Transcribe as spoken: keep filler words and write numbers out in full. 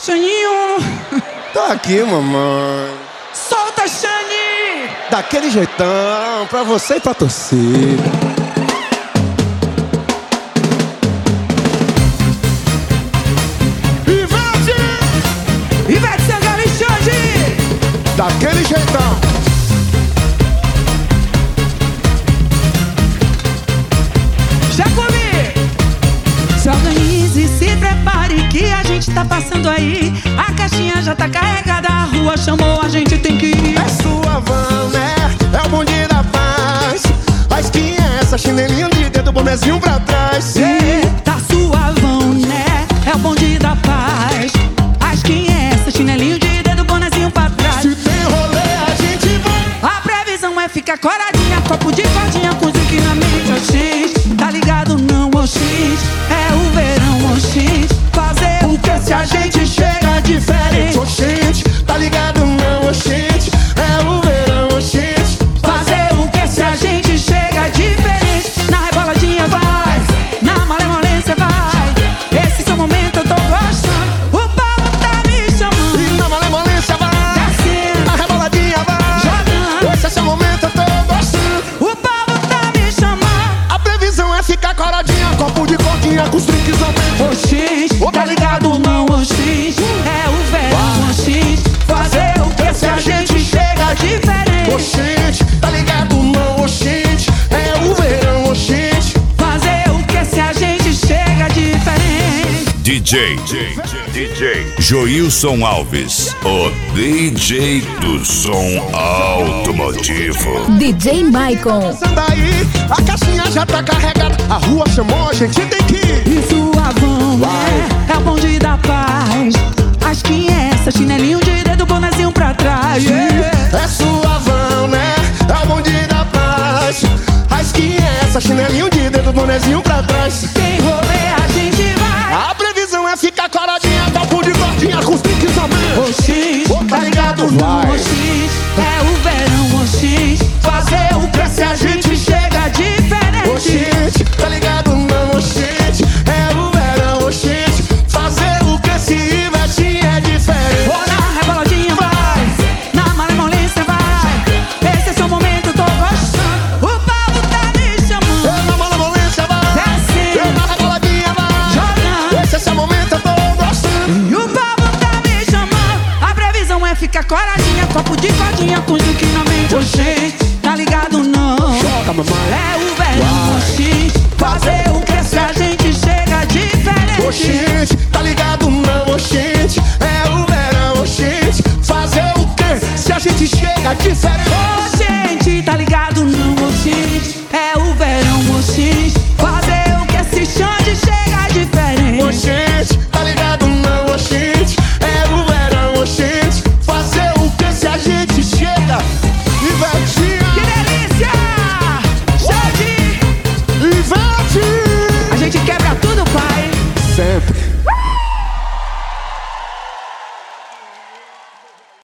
Xaninho! Tá aqui, mamãe. Solta, Xani! Daquele jeitão, pra você e pra torcida. Ivete! Ivete Sangalo e Xande! Daquele jeitão. Já comi! Se organize, se prepare que a gente tá passando aí. A caixinha já tá carregada, a rua chamou, a gente tem que ir. É sua van, né? É o bonde da paz. A skin é essa, chinelinho de dedo, bonezinho pra trás. É, tá suavão, né? É o bonde da paz. A skin é essa, chinelinho de dedo, bonezinho pra trás. Se tem rolê, a gente vai. A previsão é ficar coradinha, copo de cordinha com drink na mente, oxi. Tá ligado não, oxi? É o verão, oxi. Fazer o que se a gente chega diferente? Oxente, tá ligado não, oxente? É o verão, oxente. Fazer o que se a gente chega diferente? Na reboladinha vai, na malemolência vai. Esse seu momento eu tô gostando. O Paulo tá me chamando. E na malemolência vai, Descendo, na reboladinha vai. jogando. Esse é seu momento, eu tô gostando. O Paulo tá me chamando. A previsão é ficar coradinha, copo de cordinha com os drinks ao vento. Oxi, tá ligado não, oxi? É o verão, oxi. Fazer o que se a gente chega diferente? Oxente, tá ligado não, oxente? É o verão, oxente. Fazer o que se a gente chega diferente? D J, D J Joilson Alves, o D J do som automotivo. D J Maicon. Daí, a caixinha já tá carregada. A rua chamou, a gente tem que ir. E suavão, né? É o bonde da paz. Acho que é essa, chinelinho de dedo, bonezinho pra trás. Yeah. É suavão, né? É o bonde da paz. A skin é essa, chinelinho de dedo, bonezinho pra trás. Tem rolê, a gente vai. A previsão é ficar coladinha, copo de cordinha com os drinks ao vento. Oxi, tá ligado, vai. Oxi, é o verão, oxi. Fazer o que se a gente chega diferente? Oxente, tá ligado não, oxente? É o verão, oxente. Fazer o que se Ivete é diferente. Vou na reboladinha, vai. Na malemolência, vai. Esse é seu momento, eu tô gostando. O Paulo tá me chamando. Eu na malemolência vai, Descendo, eu na reboladinha vai. jogando. Esse é seu momento, eu tô gostando. E o Paulo tá me chamando. A previsão é ficar coradinha, copo de cordinha com drink na mente, oxi. Tá ligado não? Joga, mamãe. É o verão, oxi. Fazer o que se a gente chega diferente? Oxente, tá ligado não, oxente? É o verão, oxente. Fazer o que se a gente chega diferente?